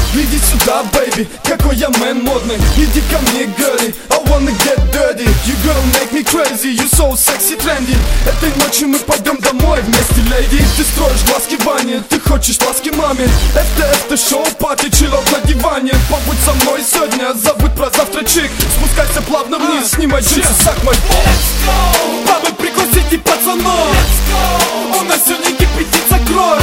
Иди сюда, baby, какой я мэн модный. Иди ко мне, girlie, I wanna get dirty. You girl make me crazy, you so sexy, trendy. Этой ночью мы пойдем домой вместе, lady. Ты строишь глазки Ване, ты хочешь ласки маме. Это шоу, пати, чиллот на диване. Побудь со мной сегодня, забудь про завтрачек. Спускайся плавно вниз, снимай джинсы, сак мой. Let's go! Бабы, пригласите пацанов. Let's go! У нас сегодня кипятится кровь.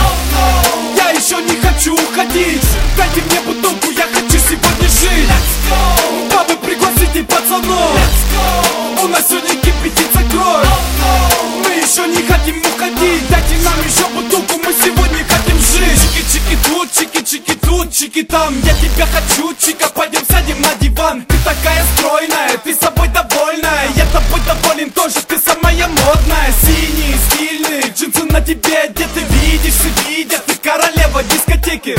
Я еще не хочу уходить. Дайте мне бутылку, я хочу сегодня жить. Let's go! Бабы, пригласите пацанов. Let's go! У нас сегодня кипятится кровь. Мы еще не хотим уходить. Дайте нам еще бутылку, мы сегодня хотим жить. Чики-чики тут, чики-чики тут, чики там. Я тебя хочу, чика, пойдем сядем на диван. Ты такая стройная, ты собой довольная. Я тобой доволен тоже, ты самая модная. Синие, стильные, джинсы на тебе одеты. Видишь, все видят, ты королева дискотеки.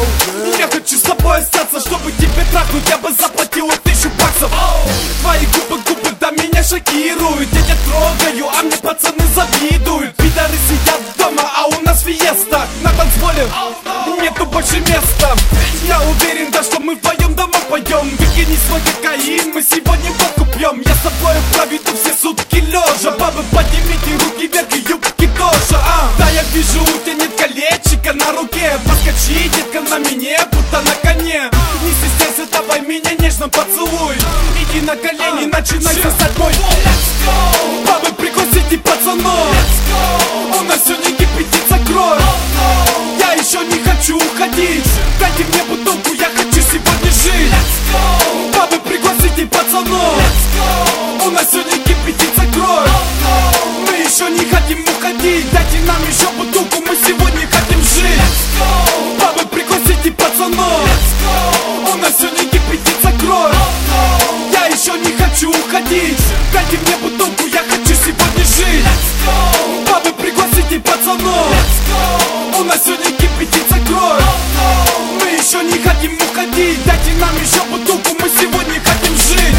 Я хочу с тобой остаться, чтобы тебе трахнуть. Я бы заплатил 1000 баксов. Твои губы да меня шокируют. Я тебя трогаю, а мне пацаны завидуют. Пидоры сидят дома, а у нас фиеста. На танцполе нету больше места. Я уверен, да, что мы вдвоем дома пойдем. Выкини свой кокаин, мы сегодня водку пьем. Я с тобой проведу все сутки лежа. Бабы, поднимите руки вверх и юбки тоже. Да, я вижу, у тебя нет колечека на руке. Подскочи, детка, на меня, будто на коне. Не стесняйся, давай меня нежно поцелуй. Иди на колени, начинай сосать мой. Let's go! Бабы, пригласите пацанов. Let's go! У нас сегодня кипятится кровь. Я еще не хочу уходить. Дайте мне бутылку, я хочу сегодня жить. Let's go! Бабы, пригласите пацанов. Let's go! У нас сегодня кипятится кровь. Мы еще не хотим уходить. Дайте нам еще бутылку, мы сегодня хотим жить. Let's go! Бабы, пригласите пацанов. Let's go! У нас сегодня кипятится кровь. Я еще не хочу уходить. Дайте мне бутылку, я хочу сегодня жить. Let's go! Бабы, пригласите пацанов. Let's go! У нас сегодня кипятится кровь. Мы еще не хотим уходить. Дайте нам еще бутылку, мы сегодня хотим жить.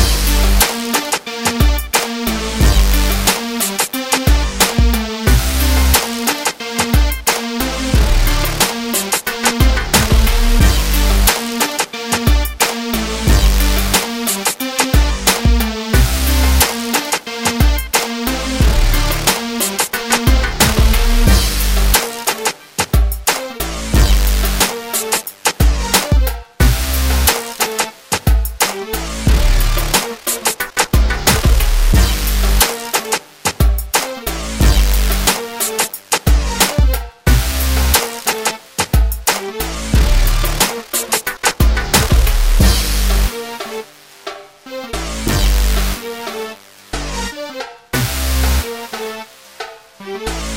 We'll be right back.